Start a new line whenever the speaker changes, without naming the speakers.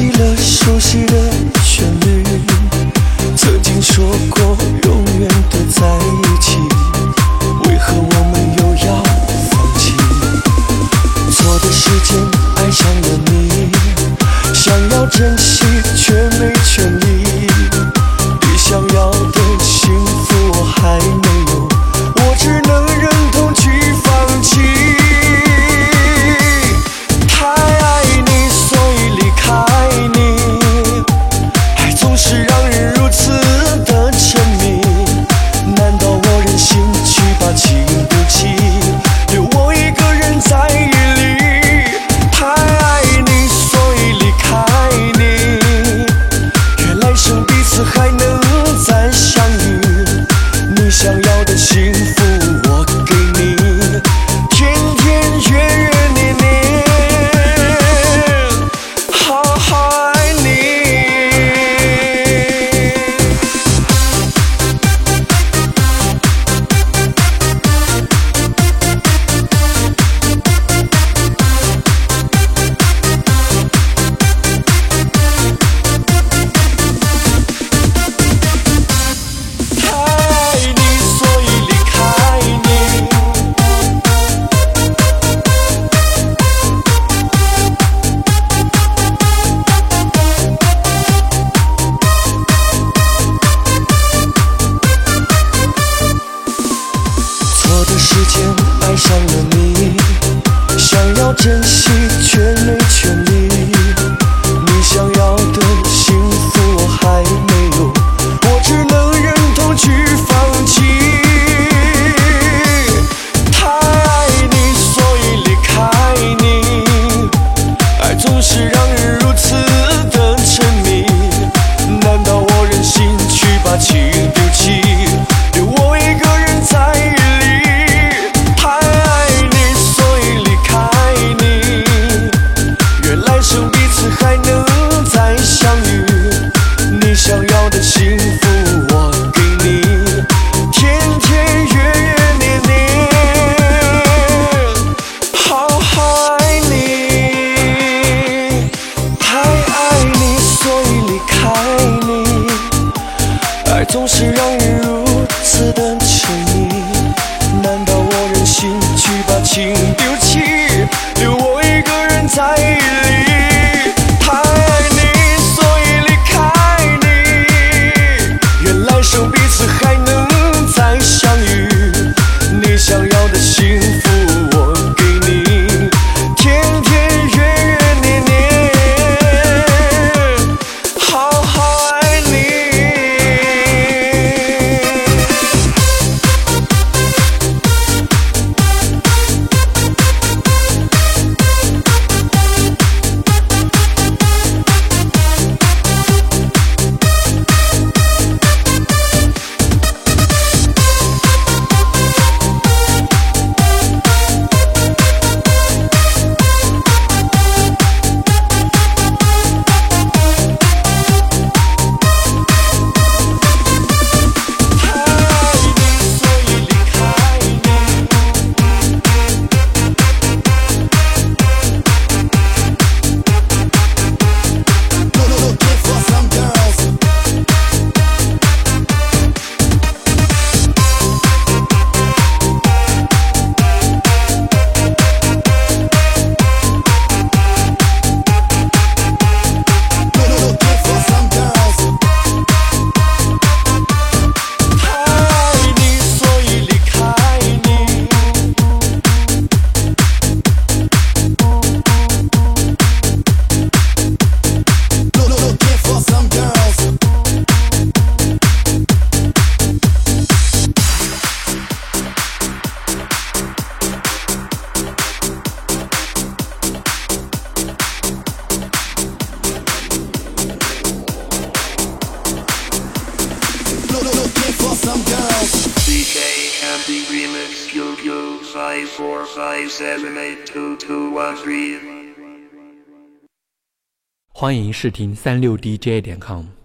起了熟悉的旋律，曾经说过永远的在一起，为何我们又要放弃？错的时间爱上了你，想要珍惜却没权利，你想要的幸福我还没有，我只能忍痛去放弃。太爱你，所以离开你，爱总是让人如此的沉迷，难道我忍心去把情丢弃，留我一个人在意里？太爱你，所以离开你，愿来生彼此还能再相遇，你想要的幸福我给你，天天月月年年，好好爱你。时间爱上了你，想要珍惜却没权利，你想要的幸福我还没有，我只能忍痛去放弃。太爱你，所以离开你，爱总是让人如此的沉迷，难道我忍心去把情丢弃，留我一个人在意里？还能再相遇，你想要的幸福我给你，天天月月年年，好好爱你。太爱你，所以离开你，爱总是让人如此的沉迷，难道我忍心去把情丢弃，留我一个人在意里？彼此还能再相遇，你想要的幸福我给你，天天月月年年，好好爱你。
DK Remix QQ 54578213。
欢迎试听36DJ.com。